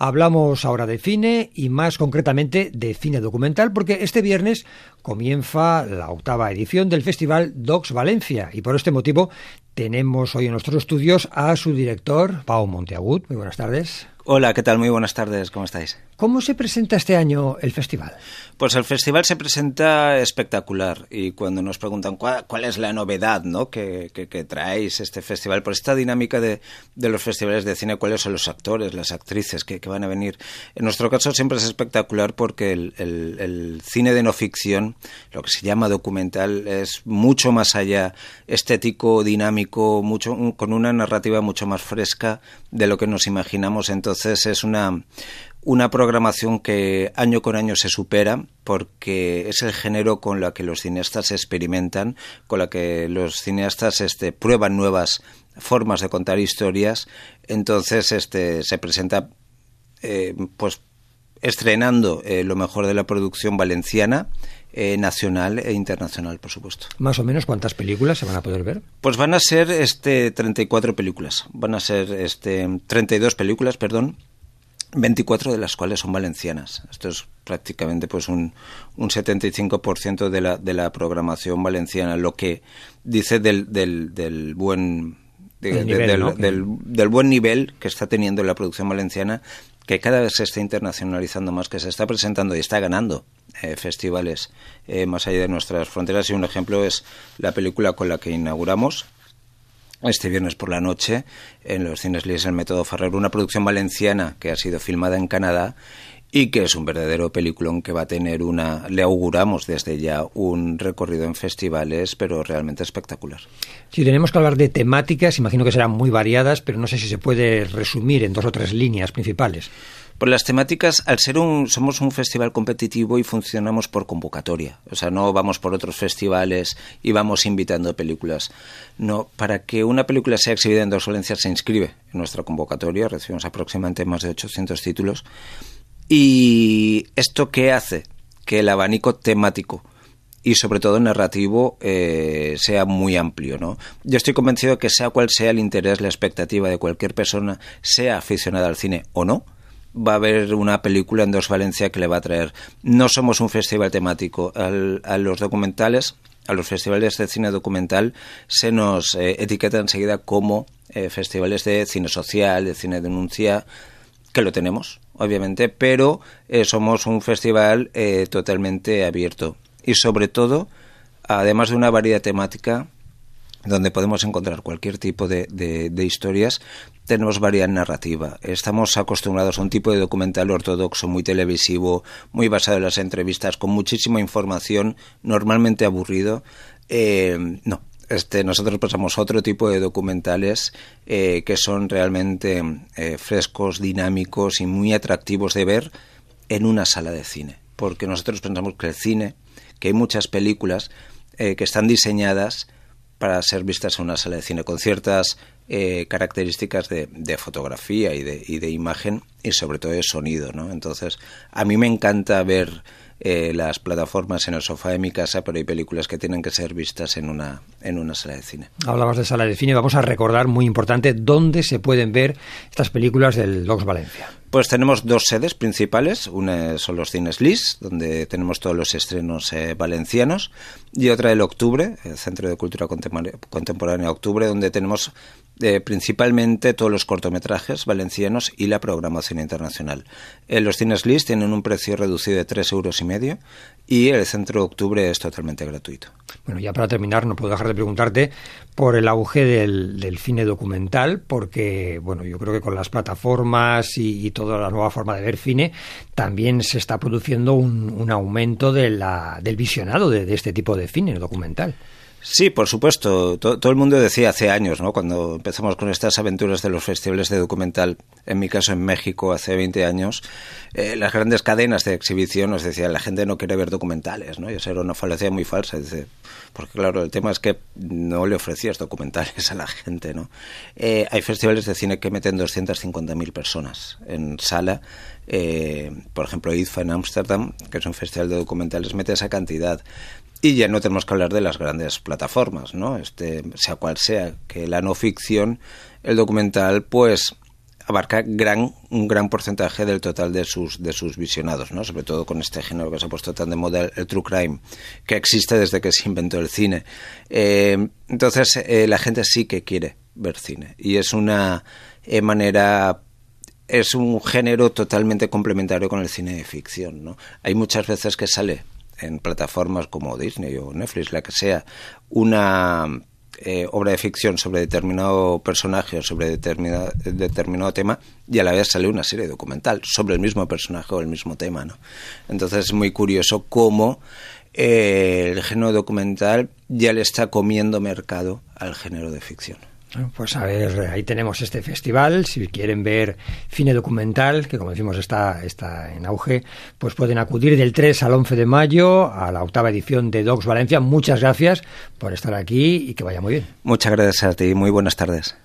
Hablamos ahora de cine y más concretamente de cine documental porque este viernes comienza la 8ª edición del Festival Docs Valencia y por este motivo tenemos hoy en nuestros estudios a su director, Pau Monteagut. Muy buenas tardes. Hola, ¿qué tal? Muy buenas tardes, ¿cómo estáis? ¿Cómo se presenta este año el festival? Pues el festival se presenta espectacular y cuando nos preguntan cuál es la novedad, ¿no? que traéis este festival, por esta dinámica de los festivales de cine, cuáles son los actores, las actrices que van a venir. En nuestro caso siempre es espectacular porque el cine de no ficción, lo que se llama documental, es mucho más allá, estético, dinámico, con una narrativa mucho más fresca de lo que nos imaginamos. Entonces es una programación que año con año se supera porque es el género con la que los cineastas experimentan, con la que los cineastas prueban nuevas formas de contar historias. Entonces se presenta pues estrenando lo mejor de la producción valenciana, nacional e internacional, por supuesto. ¿Más o menos cuántas películas se van a poder ver? Pues van a ser 34 películas. Van a ser 32 películas, perdón. 24 de las cuales son valencianas. Esto es prácticamente pues un 75% de la programación valenciana, lo que dice del buen del buen nivel que está teniendo la producción valenciana, que cada vez se está internacionalizando más, que se está presentando y está ganando festivales más allá de nuestras fronteras. Y un ejemplo es la película con la que inauguramos este viernes por la noche en los cines Lies, el Método Ferrer, una producción valenciana que ha sido filmada en Canadá y que es un verdadero peliculón que va a tener le auguramos desde ya un recorrido en festivales, pero realmente espectacular. Si tenemos que hablar de temáticas, imagino que serán muy variadas, pero no sé si se puede resumir en 2 o 3 líneas principales. Pues las temáticas, al ser somos un festival competitivo y funcionamos por convocatoria. O sea, no vamos por otros festivales y vamos invitando películas. No, para que una película sea exhibida en Docs Valencia se inscribe en nuestra convocatoria. Recibimos aproximadamente más de 800 títulos. ¿Y esto qué hace? Que el abanico temático y sobre todo narrativo sea muy amplio, ¿no? Yo estoy convencido que sea cual sea el interés, la expectativa de cualquier persona, sea aficionada al cine o no, va a haber una película en Docs Valencia que le va a traer. No somos un festival temático. A los documentales, a los festivales de cine documental, se nos etiqueta enseguida como festivales de cine social, de cine denuncia, que lo tenemos, obviamente, pero somos un festival totalmente abierto. Y sobre todo, además de una variedad temática, donde podemos encontrar cualquier tipo de historias, tenemos variedad narrativa. Estamos acostumbrados a un tipo de documental ortodoxo, muy televisivo, muy basado en las entrevistas, con muchísima información, normalmente aburrido. No, nosotros pasamos a otro tipo de documentales que son realmente frescos, dinámicos y muy atractivos de ver en una sala de cine. Porque nosotros pensamos que el cine, que hay muchas películas que están diseñadas para ser vistas en una sala de cine con ciertas características de fotografía y de imagen y sobre todo de sonido, ¿no? Entonces, a mí me encanta ver las plataformas en el sofá de mi casa, pero hay películas que tienen que ser vistas en una sala de cine. Hablabas de sala de cine, vamos a recordar, muy importante, dónde se pueden ver estas películas del Docs Valencia. Pues tenemos 2 sedes principales. Una son los cines Lies, donde tenemos todos los estrenos valencianos, y otra el Octubre, el Centro de Cultura Contemporánea Octubre, donde tenemos principalmente todos los cortometrajes valencianos y la programación internacional. Los cines Lies tienen un precio reducido de 3,5 € y el Centro de Octubre es totalmente gratuito. Bueno, ya para terminar, no puedo dejar de preguntarte por el auge del cine documental, porque bueno, yo creo que con las plataformas y toda la nueva forma de ver cine, también se está produciendo un aumento del visionado de este tipo de cine documental. Sí, por supuesto. Todo el mundo decía hace años, ¿no? Cuando empezamos con estas aventuras de los festivales de documental, en mi caso en México hace 20 años, las grandes cadenas de exhibición nos decían la gente no quiere ver documentales, ¿no? Y eso era una falacia muy falsa. Dice, porque claro, el tema es que no le ofrecías documentales a la gente, ¿no? Hay festivales de cine que meten 250.000 personas en sala. Por ejemplo, IDFA en Ámsterdam, que es un festival de documentales, mete esa cantidad. Y ya no tenemos que hablar de las grandes plataformas, ¿no? Sea cual sea, que la no ficción, el documental, pues abarca un gran porcentaje del total de sus visionados, ¿no? Sobre todo con este género que se ha puesto tan de moda, el true crime, que existe desde que se inventó el cine. Entonces, la gente sí que quiere ver cine, y es una manera... Es un género totalmente complementario con el cine de ficción, ¿no? Hay muchas veces que sale en plataformas como Disney o Netflix, la que sea, una obra de ficción sobre determinado personaje o sobre determinado tema, y a la vez sale una serie documental sobre el mismo personaje o el mismo tema, ¿no? Entonces es muy curioso cómo el género documental ya le está comiendo mercado al género de ficción. Pues a ver, ahí tenemos este festival. Si quieren ver cine documental, que como decimos está en auge, pues pueden acudir del 3 al 11 de mayo a la 8ª edición de Docs Valencia. Muchas gracias por estar aquí y que vaya muy bien. Muchas gracias a ti, muy buenas tardes.